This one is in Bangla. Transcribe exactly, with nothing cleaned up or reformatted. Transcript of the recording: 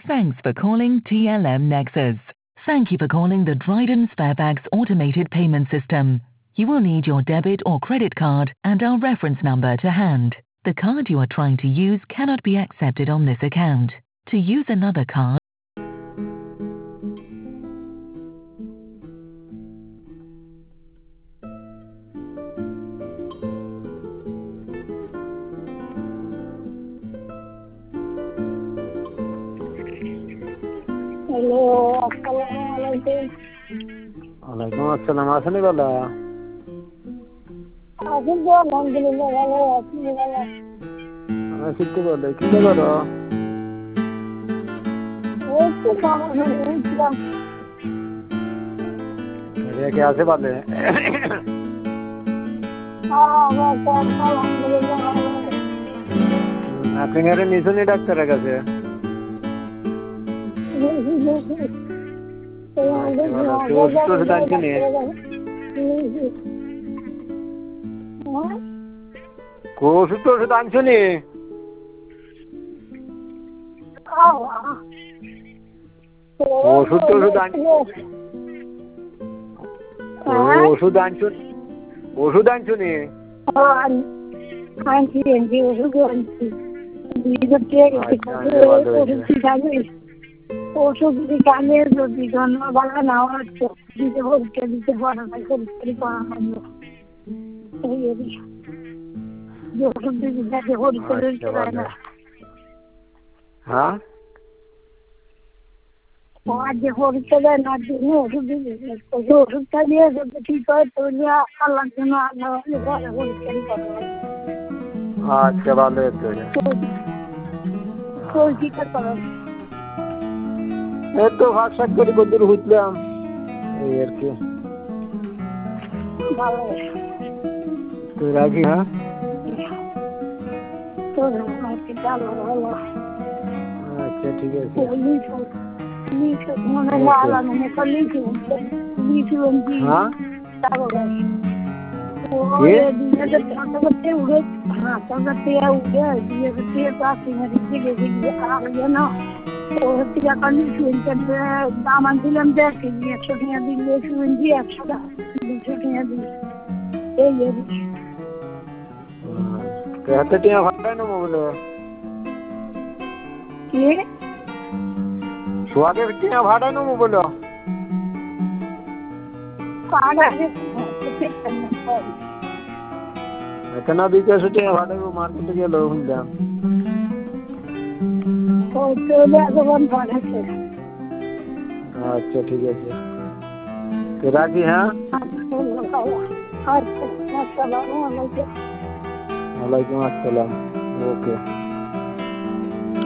Thanks for calling T L M Nexus. Thank you for calling the Dryden Sparebags automated payment system. You will need your debit or credit card and our reference number to hand. The card you are trying to use cannot be accepted on this account. To use another card, hello, আসসালামু আলাইকুম। ওয়ালাইকুম আসসালাম। আসেনি বলা আছি তো, আলহামদুলিল্লাহ ভালো। আপনি ভালো? আমি ঠিক বলে কি করো? এই তো কামে উঠলাম। কে আছে বলে? আলহামদুলিল্লাহ ভালো। আপনি আরে নিশুনি ডাক্তারের কাছে? ওষুধ ওষুধ আনছনি? ওষুধ ওষুধ ওষুধ আনছুন ওষুধ আনছনি? আনছি আনছি ওষুধ আনছি। ওষুধ যদি কামে যদি জন্ম বালা না হচ্ছে দিতে পরীক্ষা দিতে পারা না, পরীক্ষা করা হলো এই ওষুধ দিতে যাতে পরীক্ষা দিতে পারে না। হ্যাঁ আজ যে পরীক্ষা দেয় না দিন ওষুধ দিতে ওষুধটা দিয়ে যদি ঠিক হয় তাহলে আল্লাহর জন্য আল্লাহ পরীক্ষা দিতে পারে। আচ্ছা ভালো ঠিক আছে। এই তো হাট শাক করে কদ্দুর হুতলাম এই আর কি। ভালো তো রাজি? হ্যাঁ তো ভালো ভালো। আচ্ছা ঠিক আছে। মনে লাল মানে লিচু লিচু হ্যাঁ উড়ে উড়ে হ্যাঁ উড়ে দিয়ে চাষি মারি দিকে দিকে আর না টাকা লিচু দাম আনছিলাম দেখি একশো টাকা দিলে শুনছি একশো টাকা দুশো টাকা দিই এই এত টাকা ভাড়া নেবো বলো? কি সোয়াদের টাকা ভাড়া নেবো বলো? এখন বিকাশ টাকা ভাড়া নেবো মার্কেটে গেল শুনলাম। আচ্ছা ঠিক আছে তো রাখি। হ্যাঁ ওয়ালাইকুম আসসালাম। ওকে।